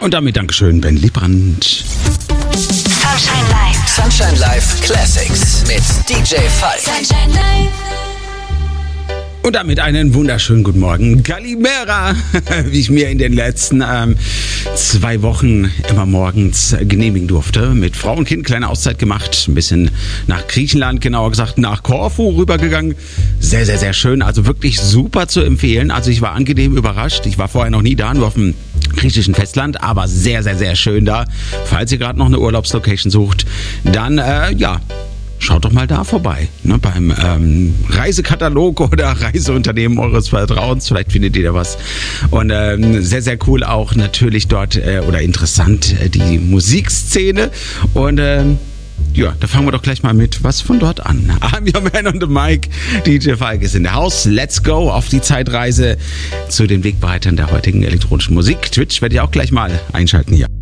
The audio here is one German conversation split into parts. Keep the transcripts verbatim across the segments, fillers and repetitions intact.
Und damit Dankeschön, Ben Liebrandt. Sunshine Live. Sunshine Live Classics mit D J Falk. Sunshine Live. Und damit einen wunderschönen guten Morgen. Kalimera, wie ich mir in den letzten ähm, zwei Wochen immer morgens genehmigen durfte. Mit Frau und Kind kleine Auszeit gemacht. Ein bisschen nach Griechenland, genauer gesagt nach Korfu rübergegangen. Sehr, sehr, sehr schön. Also wirklich super zu empfehlen. Also ich war angenehm überrascht. Ich war vorher noch nie da, nur auf dem griechischen Festland. Aber sehr, sehr, sehr schön da. Falls ihr gerade noch eine Urlaubslocation sucht, dann, äh, ja... Schaut doch mal da vorbei, ne, beim ähm, Reisekatalog oder Reiseunternehmen eures Vertrauens. Vielleicht findet ihr da was. Und ähm, sehr, sehr cool auch natürlich dort äh, oder interessant äh, die Musikszene. Und ähm, ja, da fangen wir doch gleich mal mit was von dort an. I'm your man on the mic. D J Falk ist in der Haus. Let's go auf die Zeitreise zu den Wegbereitern der heutigen elektronischen Musik. Twitch werde ich auch gleich mal einschalten hier.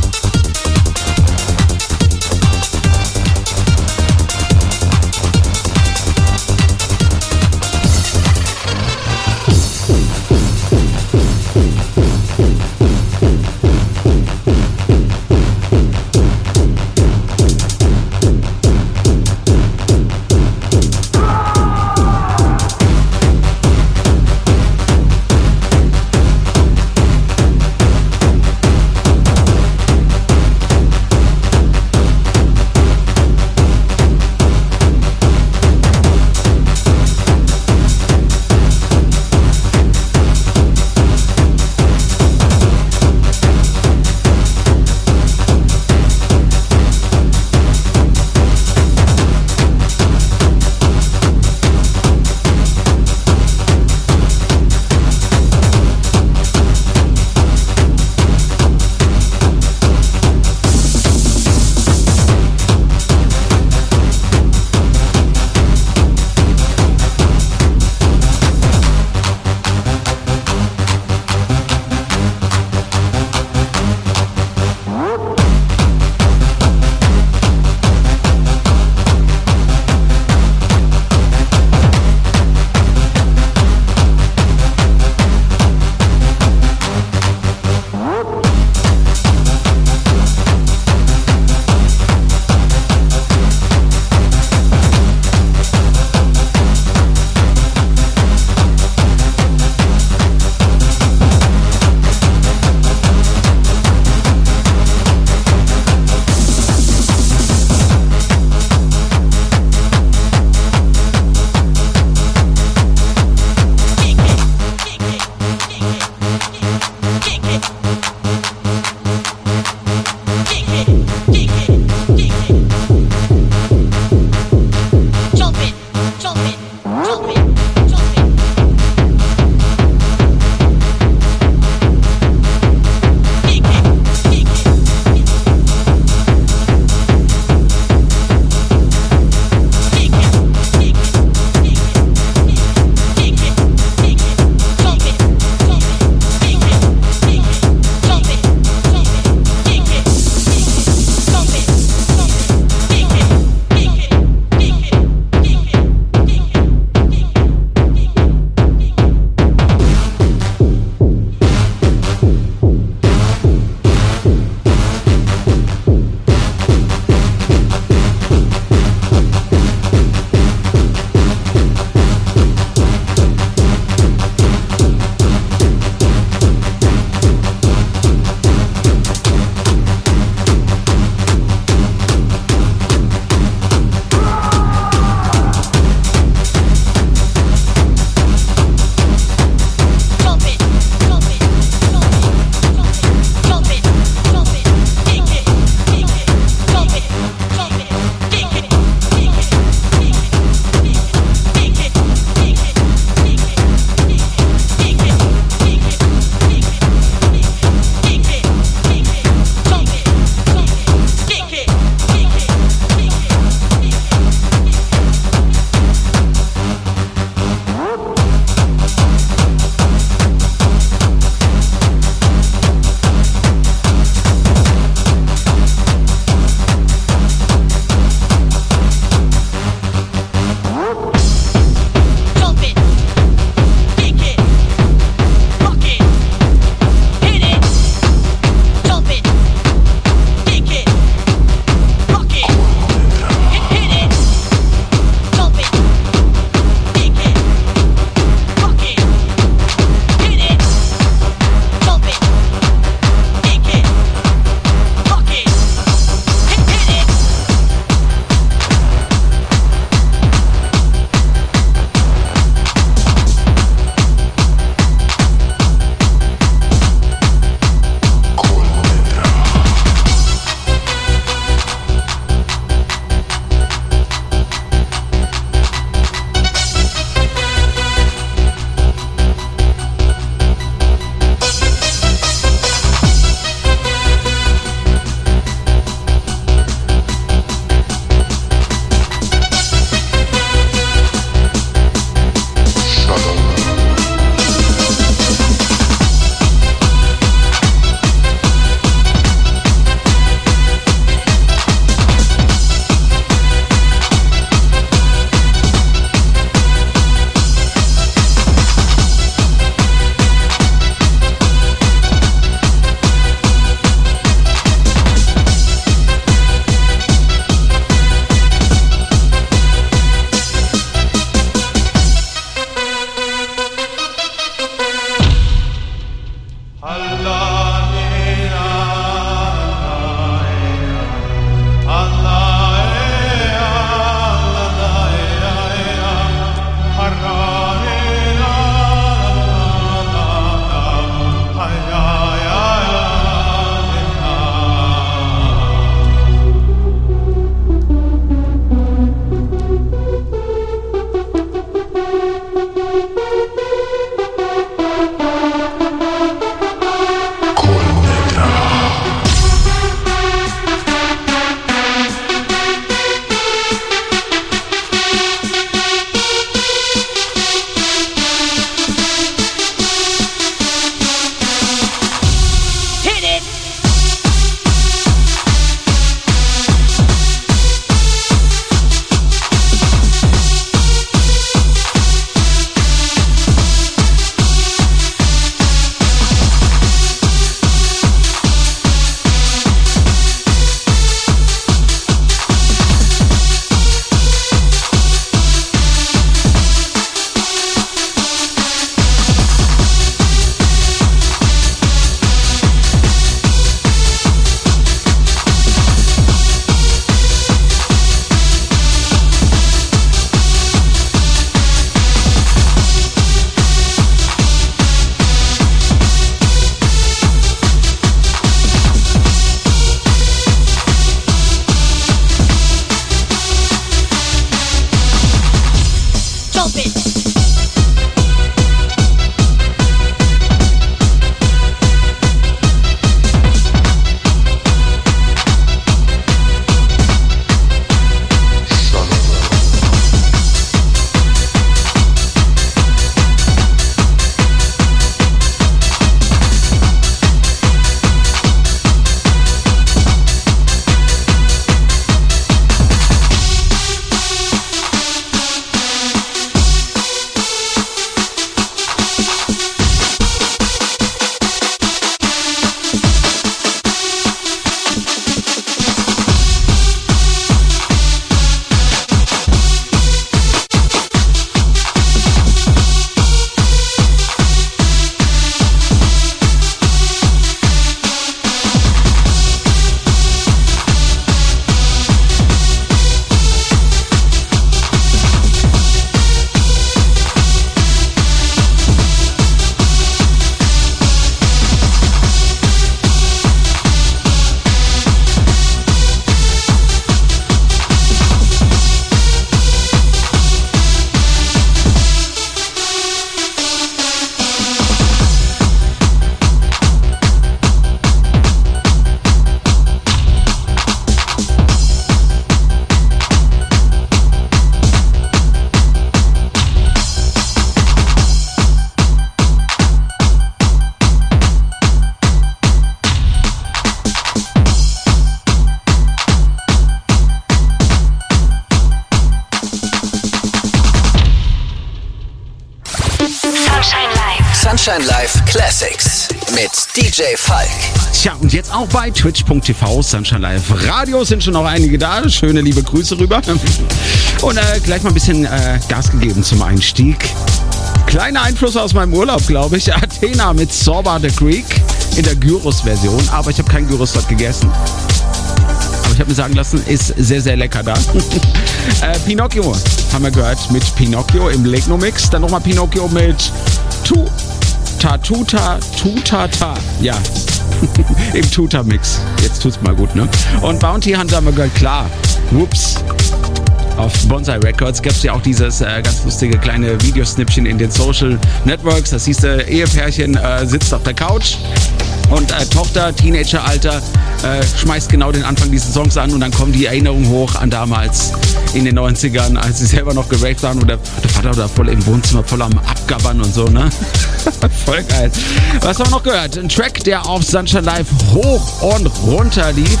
Sunshine Live Classics mit D J Falk. Tja, und jetzt auch bei twitch punkt t v, Sunshine Live Radio sind schon noch einige da. Schöne liebe Grüße rüber. Und äh, gleich mal ein bisschen äh, Gas gegeben zum Einstieg. Kleiner Einfluss aus meinem Urlaub, glaube ich. Athena mit Sorba the Greek in der Gyros-Version. Aber ich habe kein Gyros dort gegessen. Aber ich habe mir sagen lassen, ist sehr, sehr lecker da. äh, Pinocchio haben wir gehört mit Pinocchio im Legno-Mix. Dann nochmal Pinocchio mit Tu, Ta, Tuta, Tutata. Ja, im Tuta-Mix. Jetzt tut's mal gut, ne? Und Bounty Hunter haben wir gehört, klar. Whoops. Auf Bonsai Records gab es ja auch dieses äh, ganz lustige kleine Videosnippchen in den Social Networks. Das hieß, äh, Ehepärchen äh, sitzt auf der Couch und äh, Tochter, Teenageralter, äh, schmeißt genau den Anfang dieses Songs an und dann kommen die Erinnerungen hoch an damals in den neunzigern, als sie selber noch geraved waren und der, der Vater da voll im Wohnzimmer voll am Abgabbern und so, ne? Voll geil. Was haben wir noch gehört? Ein Track, der auf Sunshine Live hoch und runter lief.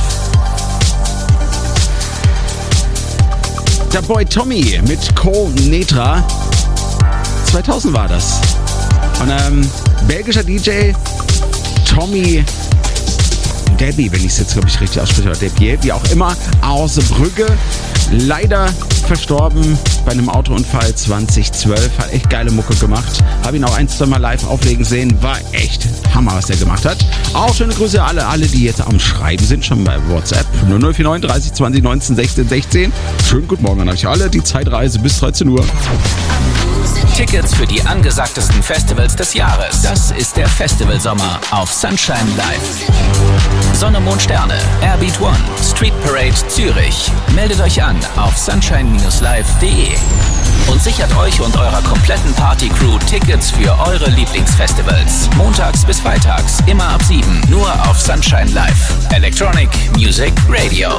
Der Boy Tommy mit Co Netra. zweitausend war das. Und ähm, belgischer D J Tommy Debbie, wenn ich es jetzt, glaube ich, richtig ausspreche, oder Debbie, wie auch immer, aus Brügge. Leider verstorben bei einem Autounfall zweitausendzwölf. Hat echt geile Mucke gemacht. Habe ihn auch ein, zwei Mal live auflegen sehen. War echt Hammer, was er gemacht hat. Auch schöne Grüße alle, alle, die jetzt am Schreiben sind, schon bei WhatsApp. null null vier neun dreißig zwanzig neunzehn sechzehn sechzehn. Schönen guten Morgen an euch alle. Die Zeitreise bis dreizehn Uhr. Tickets für die angesagtesten Festivals des Jahres. Das ist der Festivalsommer auf Sunshine Live. Sonne, Mond, Sterne, Airbeat One, Street Parade Zürich. Meldet euch an auf sunshine Bindestrich live punkt de und sichert euch und eurer kompletten Party-Crew Tickets für eure Lieblingsfestivals. Montags bis freitags, immer ab sieben, nur auf Sunshine Live. Electronic Music Radio.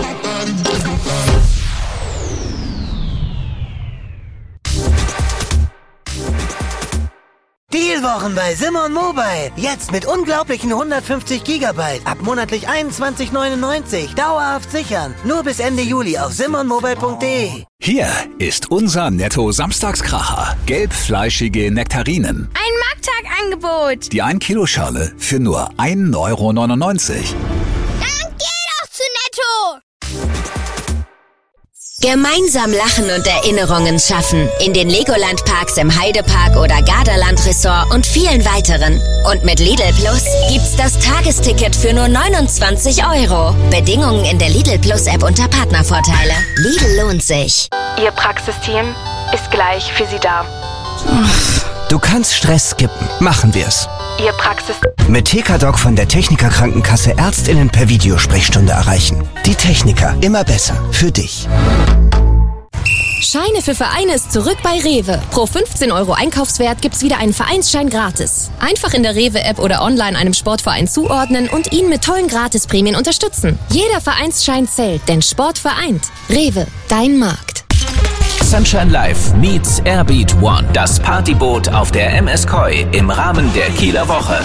Dealwochen bei Simon Mobile. Jetzt mit unglaublichen hundertfünfzig Gigabyte. Ab monatlich einundzwanzig neunundneunzig. Dauerhaft sichern. Nur bis Ende Juli auf simon mobile punkt de. Hier ist unser Netto-Samstagskracher. Gelbfleischige Nektarinen. Ein Markttagangebot. Die ein Kilo Schale für nur ein Euro neunundneunzig. Dann geh doch zu Netto. Gemeinsam lachen und Erinnerungen schaffen. In den Legoland-Parks im Heidepark oder Gardaland Resort und vielen weiteren. Und mit Lidl Plus gibt's das Tagesticket für nur neunundzwanzig Euro. Bedingungen in der Lidl Plus App unter Partnervorteile. Lidl lohnt sich. Ihr Praxisteam ist gleich für Sie da. Du kannst Stress skippen. Machen wir's. Ihr Praxis... Mit T K Doc von der Techniker Krankenkasse ÄrztInnen per Videosprechstunde erreichen. Die Techniker, immer besser. Für dich. Scheine für Vereine ist zurück bei Rewe. Pro fünfzehn Euro Einkaufswert gibt's wieder einen Vereinsschein gratis. Einfach in der Rewe-App oder online einem Sportverein zuordnen und ihn mit tollen Gratisprämien unterstützen. Jeder Vereinsschein zählt, denn Sport vereint. Rewe, dein Markt. Sunshine Live meets Airbeat One. Das Partyboot auf der M S Koi im Rahmen der Kieler Woche.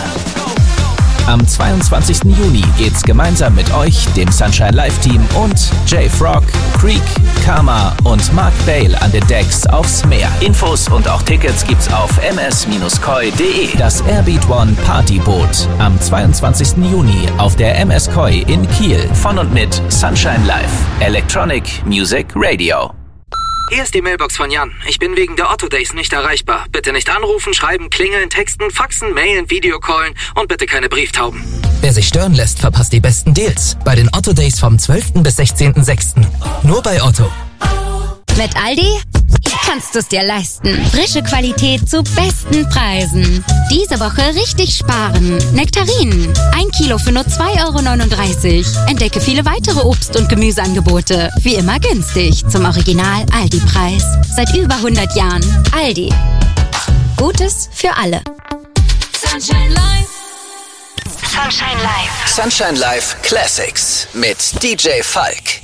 Am zweiundzwanzigsten Juni geht's gemeinsam mit euch, dem Sunshine Live Team und J-Frog, Creek, Karma und Mark Bale an den Decks aufs Meer. Infos und auch Tickets gibt's auf m s Bindestrich koi punkt de. Das Airbeat One Partyboot am zweiundzwanzigsten Juni auf der M S Koi in Kiel. Von und mit Sunshine Live. Electronic Music Radio. Hier ist die Mailbox von Jan. Ich bin wegen der Otto Days nicht erreichbar. Bitte nicht anrufen, schreiben, klingeln, texten, faxen, mailen, Videocallen und bitte keine Brieftauben. Wer sich stören lässt, verpasst die besten Deals. Bei den Otto Days vom zwölften bis sechzehnten sechsten Nur bei Otto. Mit Aldi kannst du es dir leisten. Frische Qualität zu besten Preisen. Diese Woche richtig sparen. Nektarinen. Ein Kilo für nur zwei Euro neununddreißig. Entdecke viele weitere Obst- und Gemüseangebote. Wie immer günstig. Zum Original Aldi-Preis. Seit über hundert Jahren. Aldi. Gutes für alle. Sunshine Live. Sunshine Live. Sunshine Live Classics mit D J Falk.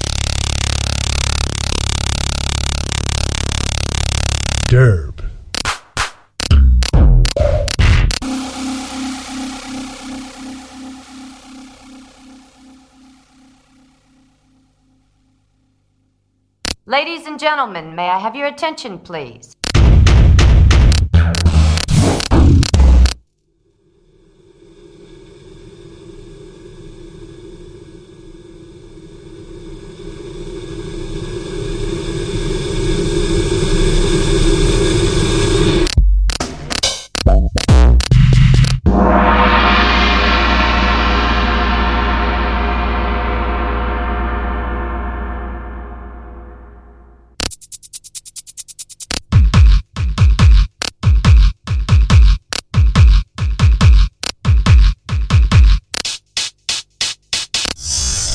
Derb. Ladies and gentlemen, may I have your attention, please?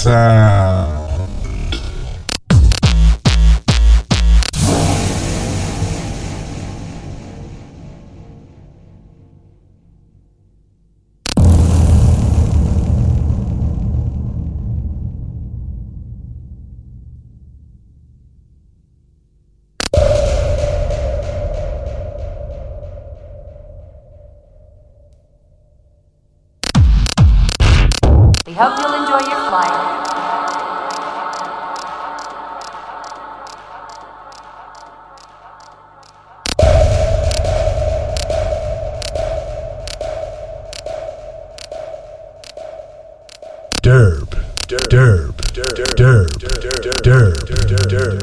sound. We hope you'll enjoy your flight. Derb, derb, derb, derb, derb, derb, derb, derb,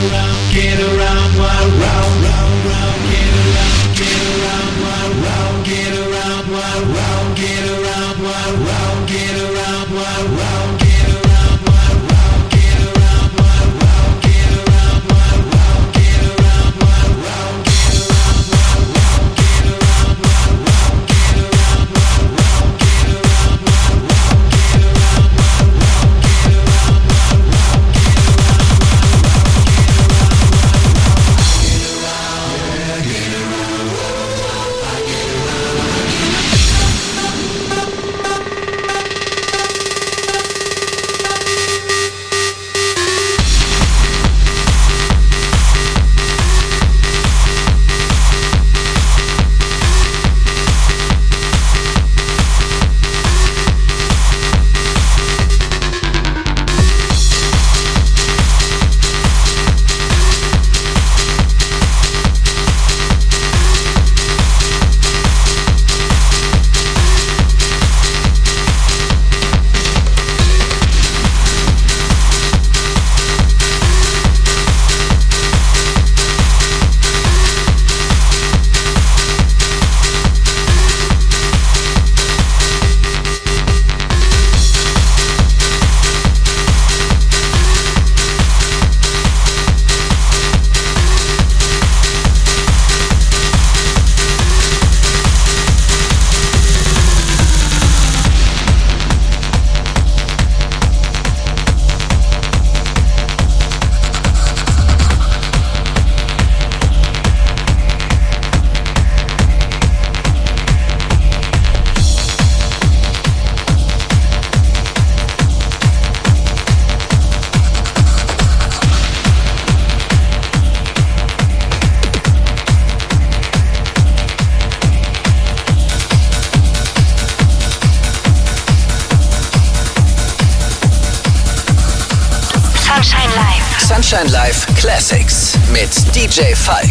Sunshine Live Classics mit D J Falk.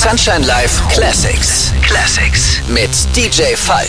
Sunshine Live Classics. Classics mit D J Falk.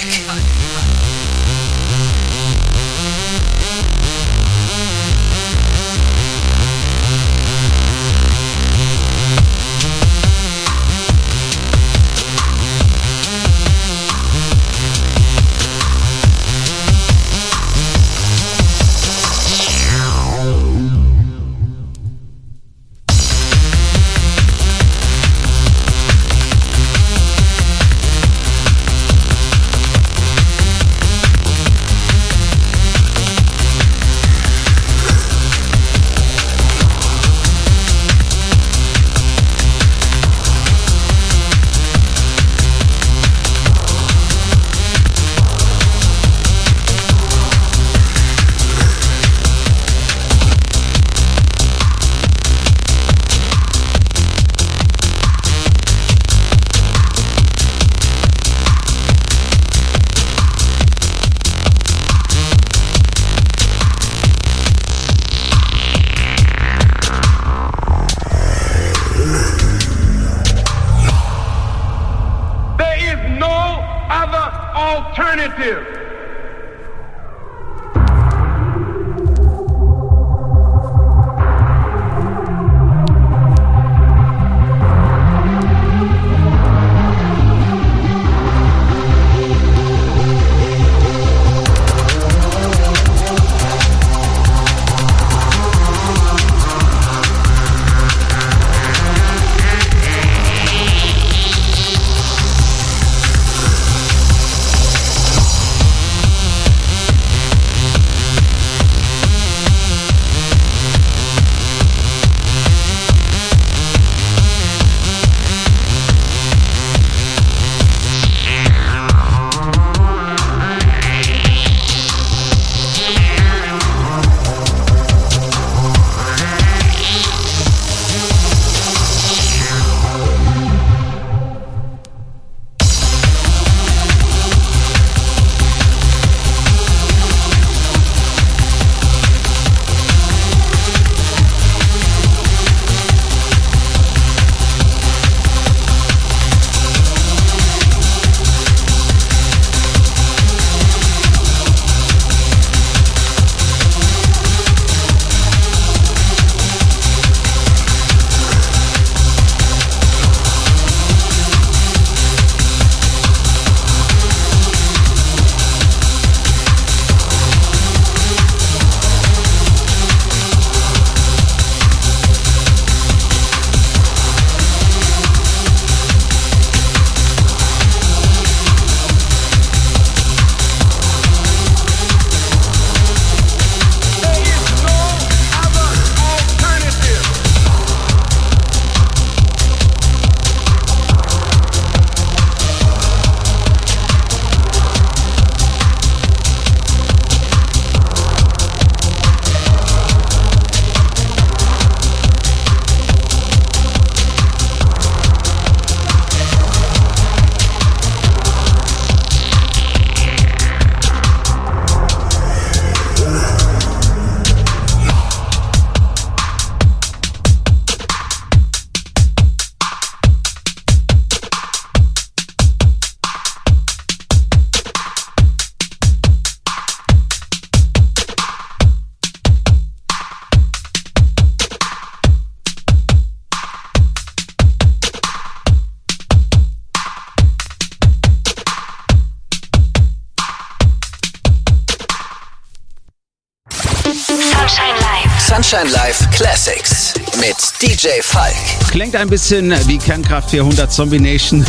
Sunshine Live Classics mit D J Falk. Klingt ein bisschen wie Kernkraft vierhundert Zombie Nation,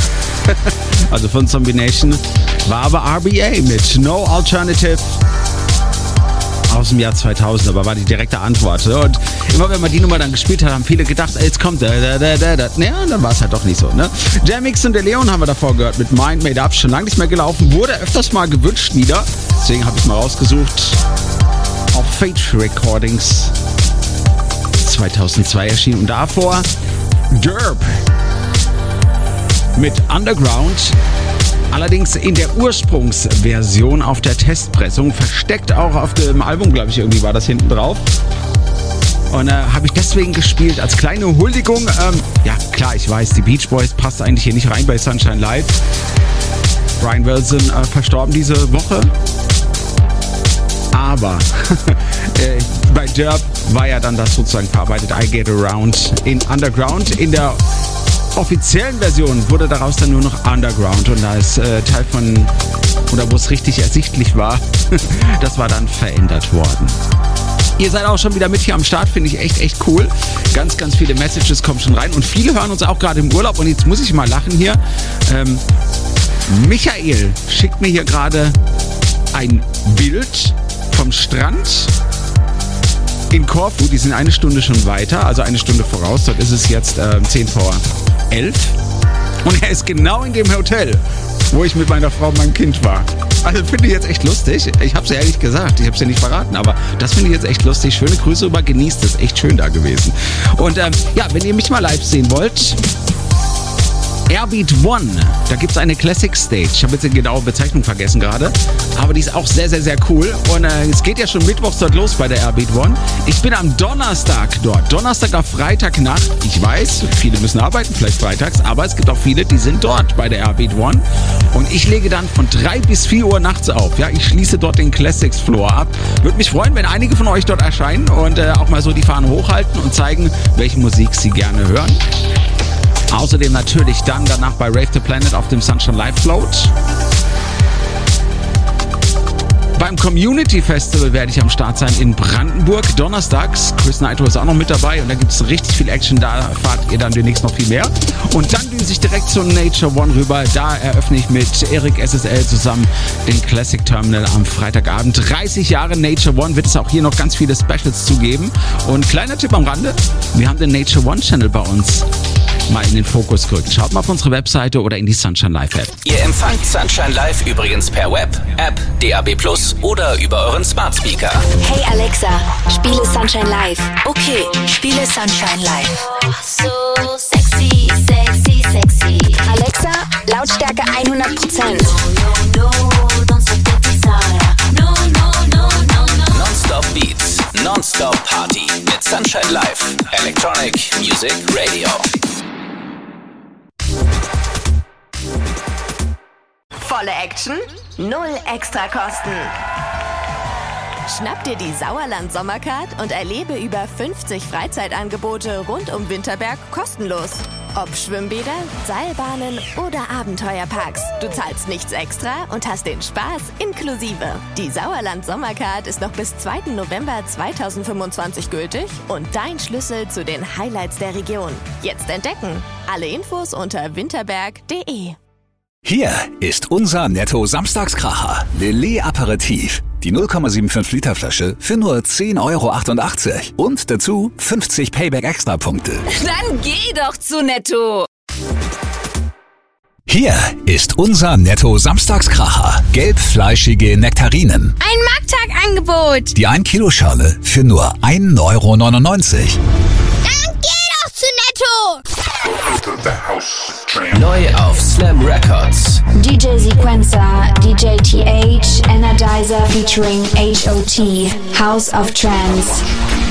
also von Zombie Nation, war aber R B A mit No Alternative aus dem Jahr zweitausend, aber war die direkte Antwort. Und immer wenn man die Nummer dann gespielt hat, haben viele gedacht, ey, jetzt kommt da, da, da, da, da. Naja, dann war es halt doch nicht so, ne? Jamix und der Leon haben wir davor gehört mit Mind Made Up, schon lange nicht mehr gelaufen, wurde öfters mal gewünscht wieder, deswegen habe ich es mal rausgesucht. Auf Fate Recordings zweitausendzwei erschienen und davor Derb mit Underground, allerdings in der Ursprungsversion auf der Testpressung, versteckt auch auf dem Album, glaube ich, irgendwie war das hinten drauf. Und äh, habe ich deswegen gespielt als kleine Huldigung. Ähm, ja, klar, ich weiß, die Beach Boys passt eigentlich hier nicht rein bei Sunshine Live. Brian Wilson äh, verstorben diese Woche. Aber äh, bei Derb war ja dann das sozusagen verarbeitet I Get Around in Underground. In der offiziellen Version wurde daraus dann nur noch Underground und da ist äh, Teil von, oder wo es richtig ersichtlich war, das war dann verändert worden. Ihr seid auch schon wieder mit hier am Start, finde ich echt, echt cool. Ganz, ganz viele Messages kommen schon rein und viele hören uns auch gerade im Urlaub und jetzt muss ich mal lachen hier. Ähm, Michael schickt mir hier gerade ein Bild vom Strand in Korfu. Die sind eine Stunde schon weiter, also eine Stunde voraus. Dort ist es jetzt äh, zehn vor elf. Und er ist genau in dem Hotel, wo ich mit meiner Frau und meinem Kind war. Also finde ich jetzt echt lustig. Ich habe es ja ehrlich gesagt, ich habe es ja nicht verraten, aber das finde ich jetzt echt lustig. Schöne Grüße rüber, genießt es. Echt schön da gewesen. Und ähm, ja, wenn ihr mich mal live sehen wollt, Airbeat One, da gibt es eine Classic Stage. Ich habe jetzt die genaue Bezeichnung vergessen gerade, aber die ist auch sehr, sehr, sehr cool. Und äh, es geht ja schon mittwochs dort los bei der Airbeat One. Ich bin am Donnerstag dort. Donnerstag auf Freitagnacht. Ich weiß, viele müssen arbeiten, vielleicht freitags, aber es gibt auch viele, die sind dort bei der Airbeat One. Und ich lege dann von drei bis vier Uhr nachts auf. Ja, ich schließe dort den Classics Floor ab. Würde mich freuen, wenn einige von euch dort erscheinen und äh, auch mal so die Fahne hochhalten und zeigen, welche Musik sie gerne hören. Außerdem natürlich dann danach bei Rave the Planet auf dem Sunshine Live Float. Beim Community Festival werde ich am Start sein in Brandenburg, donnerstags. Chris Nitro ist auch noch mit dabei und da gibt es richtig viel Action, da erfahrt ihr dann demnächst noch viel mehr. Und dann düse ich direkt zu Nature One rüber, da eröffne ich mit Erik S S L zusammen den Classic Terminal am Freitagabend. dreißig Jahre Nature One, wird es auch hier noch ganz viele Specials zugeben. Und kleiner Tipp am Rande, wir haben den Nature One Channel bei uns mal in den Fokus gerückt. Schaut mal auf unsere Webseite oder in die Sunshine Live App. Ihr empfangt Sunshine Live übrigens per Web, App, D A B plus oder über euren Smart Speaker. Hey Alexa, spiele Sunshine Live. Okay, spiele Sunshine Live. So sexy, sexy, sexy. Alexa, Lautstärke hundert Prozent. No, no, no, don't stop the desire. No, no, no, no, no. Non-Stop Beats, Non-Stop Party mit Sunshine Live. Electronic Music Radio. Volle Action, null Extrakosten. Schnapp dir die Sauerland Sommercard und erlebe über fünfzig Freizeitangebote rund um Winterberg kostenlos. Ob Schwimmbäder, Seilbahnen oder Abenteuerparks. Du zahlst nichts extra und hast den Spaß inklusive. Die Sauerland Sommercard ist noch bis zweiten November zweitausendfünfundzwanzig gültig und dein Schlüssel zu den Highlights der Region. Jetzt entdecken. Alle Infos unter winterberg punkt de. Hier ist unser Netto-Samstagskracher. Lillet Aperitif. Die null Komma fünfundsiebzig Liter Flasche für nur zehn Euro achtundachtzig. Und dazu fünfzig Payback-Extra-Punkte. Dann geh doch zu Netto. Hier ist unser Netto-Samstagskracher. Gelbfleischige Nektarinen. Ein Markttagangebot. Die ein Kilo Schale für nur ein Euro neunundneunzig. Dann geh doch zu Netto. Neu auf Slam Records. D J Sequencer, D J T H, Energizer featuring H O T, House of Trance.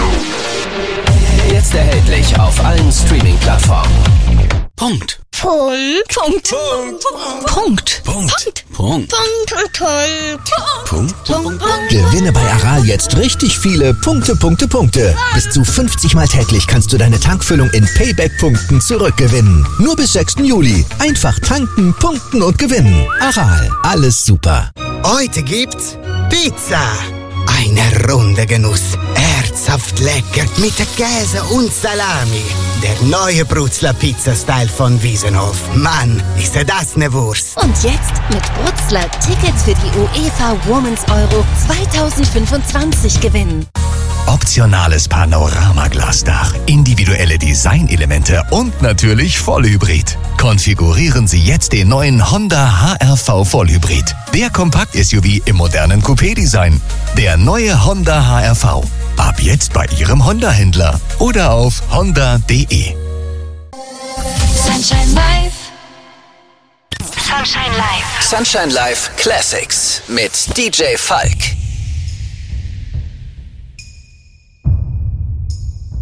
Jetzt erhältlich auf allen Streaming-Plattformen. Punkt. Punkt. Punkt. Punkt. Punkt. Punkt. Punkt. Punkt. Punkt. Punkt. Gewinne bei Aral jetzt richtig viele Punkte, Punkte, Punkte. Bis zu fünfzig Mal täglich kannst du deine Tankfüllung in Payback-Punkten zurückgewinnen. Nur bis sechsten Juli. Einfach tanken, punkten und gewinnen. Aral, alles super. Heute gibt's Pizza. Eine runde Genuss. Herzhaft lecker mit Käse und Salami. Der neue Brutzler Pizza-Style von Wiesenhof. Mann, ist ja das ne Wurst. Und jetzt mit Brutzler Tickets für die UEFA Women's Euro zweitausendfünfundzwanzig gewinnen. Optionales Panoramaglasdach, individuelle Designelemente und natürlich Vollhybrid. Konfigurieren Sie jetzt den neuen Honda H R V Vollhybrid. Der Kompakt-S U V im modernen Coupé-Design. Der neue Honda H R V. Ab jetzt bei Ihrem Honda-Händler oder auf honda punkt de. Sunshine Live. Sunshine Live. Sunshine Live Classics mit D J Falk.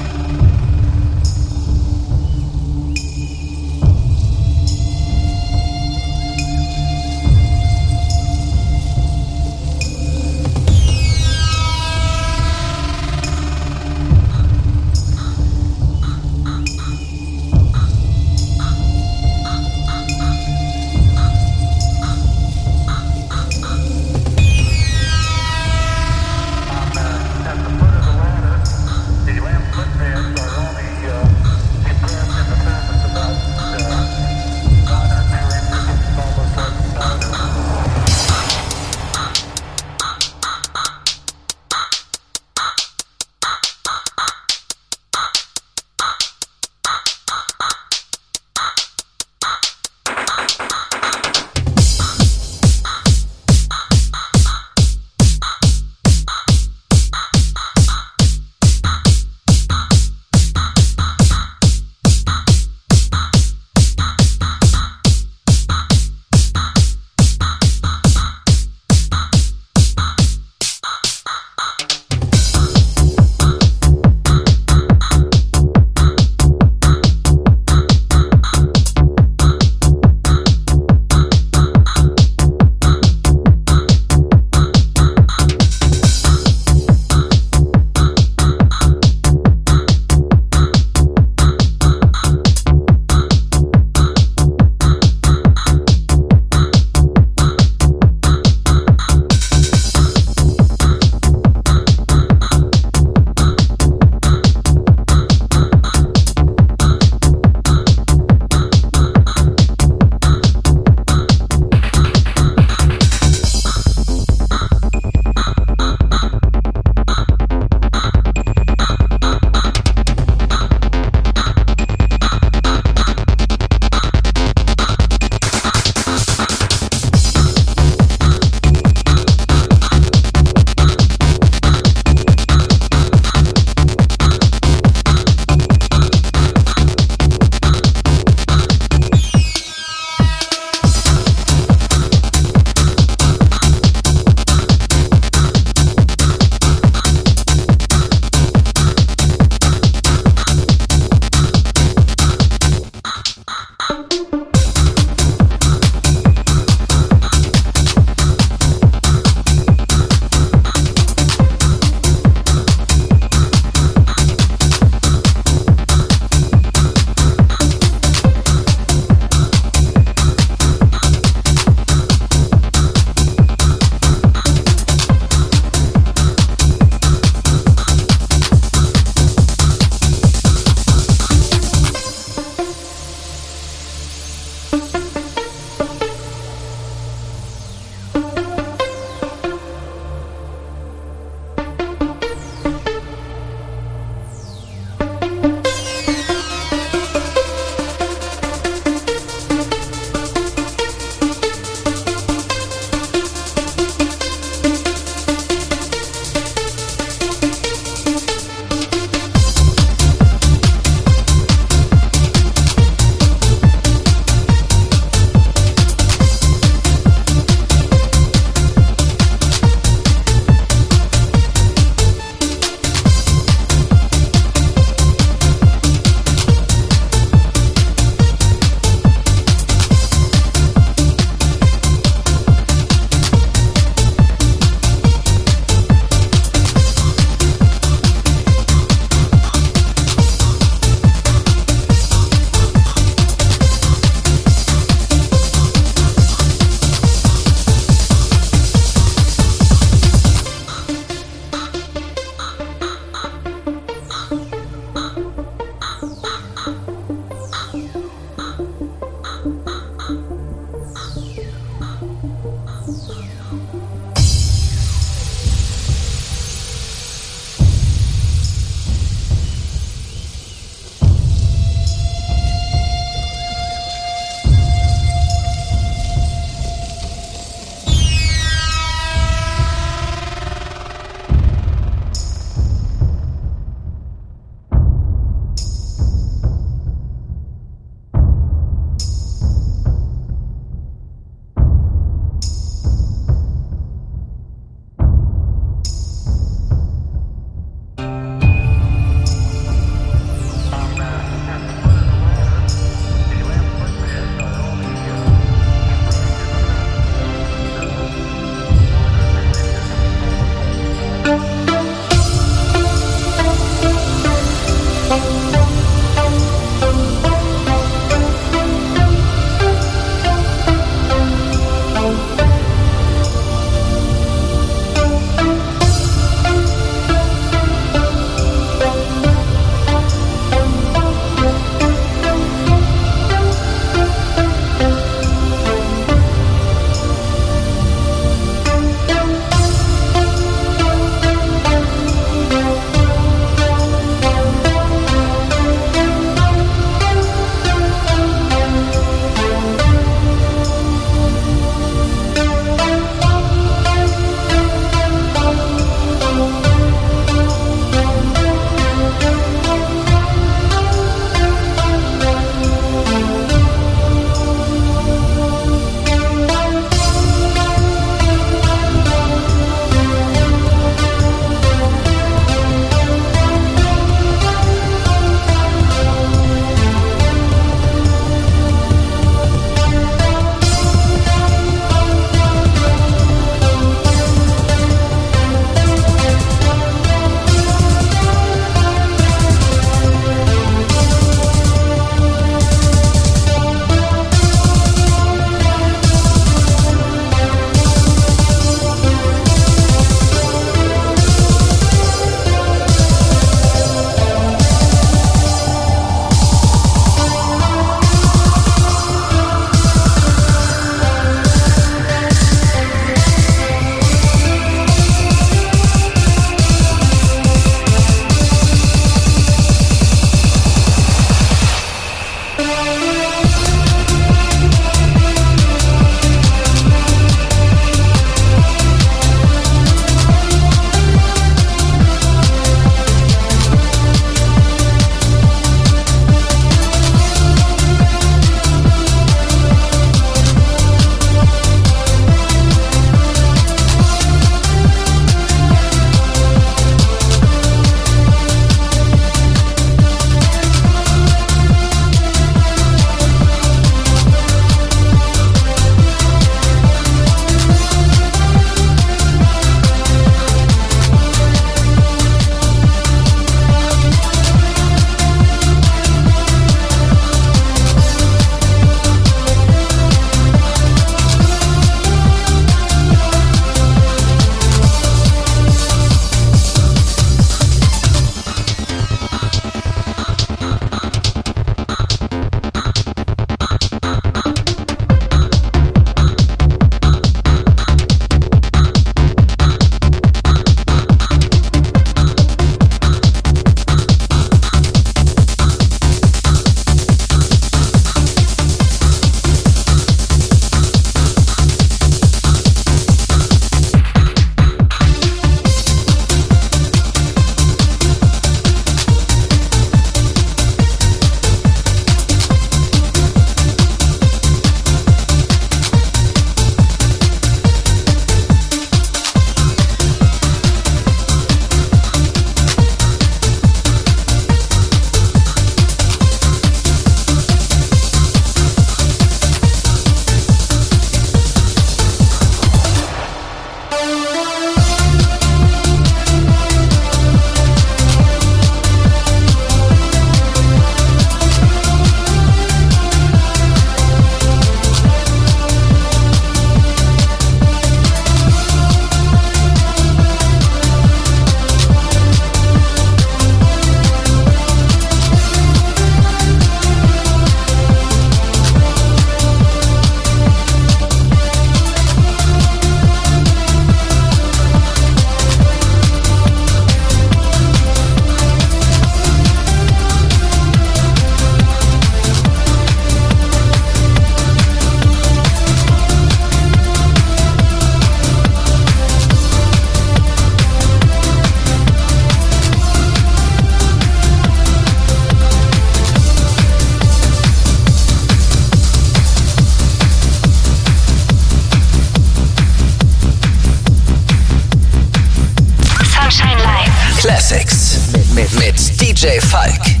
Sunshine Live. Classics mit, mit, mit D J Falk.